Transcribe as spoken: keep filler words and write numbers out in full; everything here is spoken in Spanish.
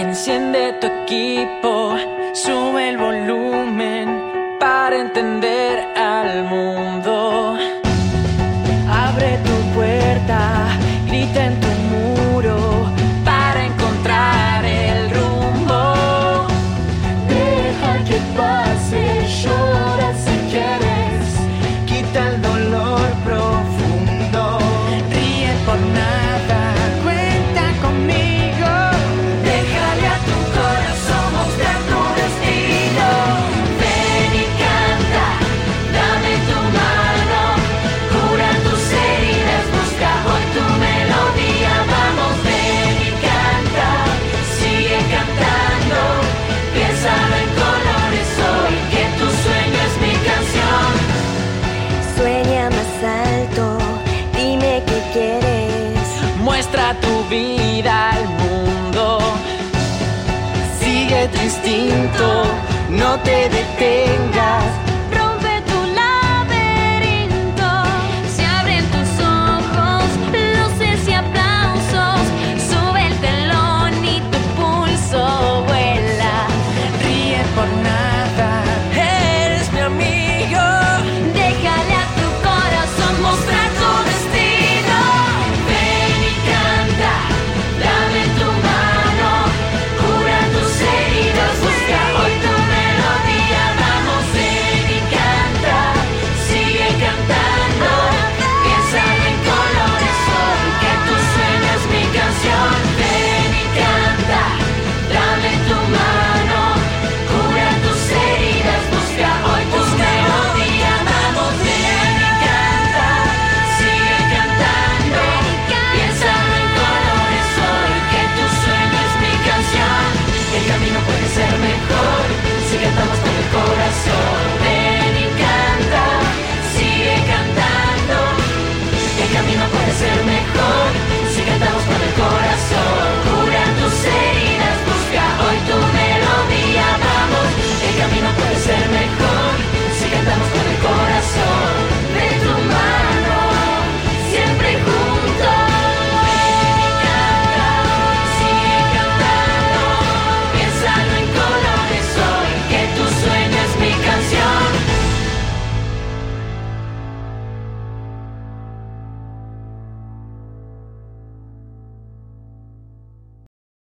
Enciende tu equipo, sube el volumen para entender al mundo. Abre tu puerta, grita en tu muro para encontrar el rumbo. Deja que pase, llora si quieres, quita el dolor profundo. Ríe por nada, cuenta conmigo. Déjale a tu corazón mostrar tu destino. Ven y canta, dame tu mano, cura tus heridas, busca hoy tu melodía. Vamos, ven y canta, sigue cantando, piénsalo en colores hoy, que tu sueño es mi canción. Sueña más alto, dime qué quieres. Muestra tu vida al mundo. Sigue tu instinto, no te detengas.